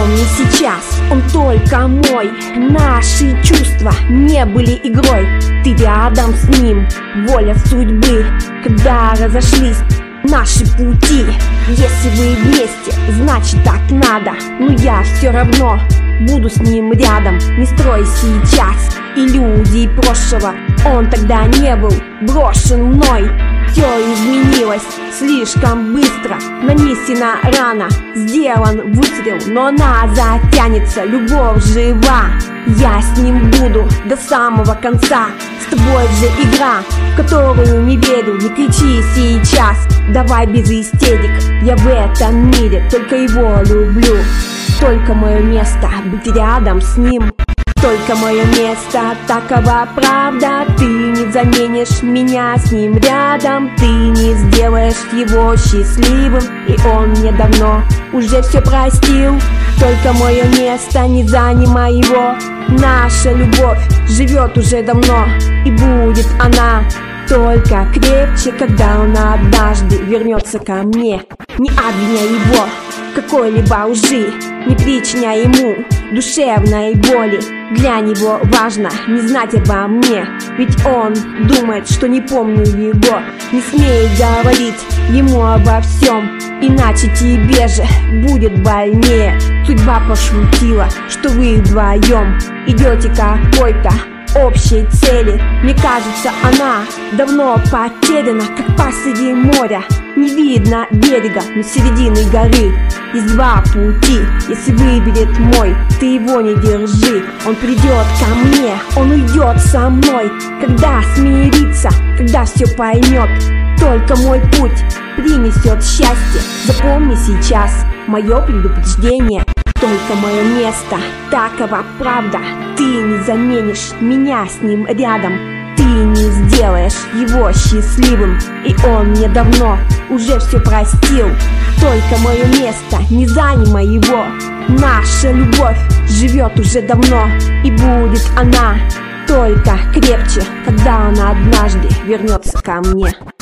Запомни сейчас, он только мой. Наши чувства не были игрой. Ты рядом с ним, воля судьбы. Когда разошлись наши пути, если вы вместе, значит так надо. Но я все равно буду с ним рядом. Не строй сейчас иллюзий прошлого. Он тогда не был брошен мной. Все изменилось слишком быстро. Нанесена рана, сделан выстрел, но она затянется, любовь жива. Я с ним буду до самого конца. С тобой же игра, в которую не верю. Не кричи сейчас, давай без истерик. Я в этом мире только его люблю. Только мое место быть рядом с ним. Только мое место, такова правда. Ты не заменишь меня с ним рядом. Ты не сделаешь его счастливым. И он мне давно уже все простил. Только мое место, не занимай его. Наша любовь живет уже давно. И будет она только крепче, когда он однажды вернется ко мне. Не обвиняй его в какой-либо лжи, не причиняй ему душевной боли. Для него важно не знать обо мне, ведь он думает, что не помню его. Не смей говорить ему обо всем, иначе тебе же будет больнее. Судьба пошутила, что вы вдвоем идете к какой-то общей цели. Мне кажется, она давно потеряна, как посреди моря. Не видно берега, но середины горы есть два пути. Если выберет мой, ты его не держи. Он придет ко мне, он уйдет со мной. Когда смирится, когда все поймет. Только мой путь принесет счастье. Запомни сейчас мое предупреждение. Только мое место, такова правда. Ты не заменишь меня с ним рядом. Ты не сделаешь его счастливым. И он мне давно уже все простил. Только мое место, не занимай его. Наша любовь живет уже давно. И будет она только крепче, когда она однажды вернется ко мне.